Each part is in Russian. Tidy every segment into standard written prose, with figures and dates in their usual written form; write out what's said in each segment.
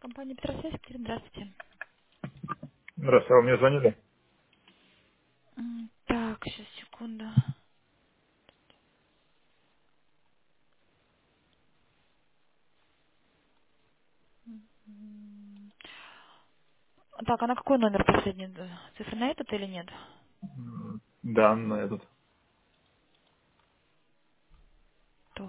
Компания Петросвязь, Екатерина, здравствуйте. Здравствуйте, а вы мне звонили? Так, сейчас, секунду. М, Так, а на какой номер последний? Цифры на этот или нет? Да, на этот. Так,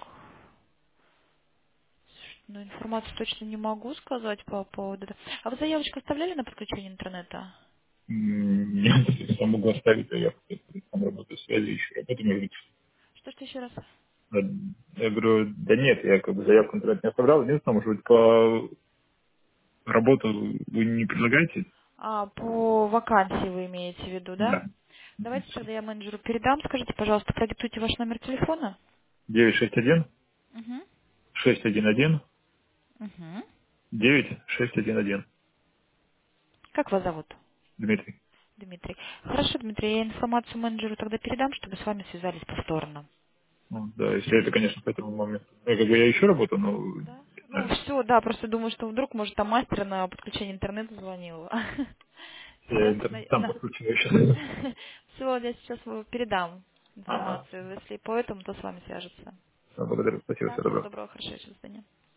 ну информацию точно не могу сказать по поводу этого. А вы заявочку оставляли на подключение интернета? Нет, я сам могу оставить, а я там работаю в связи, еще работаю, может быть. Что еще раз? А, Я говорю, да нет, я как бы заявку на интернет не оставлял, единственное, может быть, по работу вы не предлагаете? По вакансии вы имеете в виду, да? Да. Давайте тогда я менеджеру передам. Скажите, пожалуйста, продиктуйте ваш номер телефона. 961 Угу. 611 Угу. 9611. Как вас зовут? Дмитрий. Дмитрий. Хорошо, Дмитрий, я информацию менеджеру тогда передам, чтобы с вами связались повторно. Ну, да, если это, конечно, к этому моменту. Ну, как бы я еще работаю, но Да? не Ну, знаю, все, да, просто думаю, что вдруг, может, там мастер на подключение интернета звонил. я Сейчас, интернет там подключаю сейчас. все, я сейчас передам Ага. информацию. Если по этому, то с вами свяжется. Благодарю, спасибо, Да, всего всего доброго. доброго, хорошего, до свидания.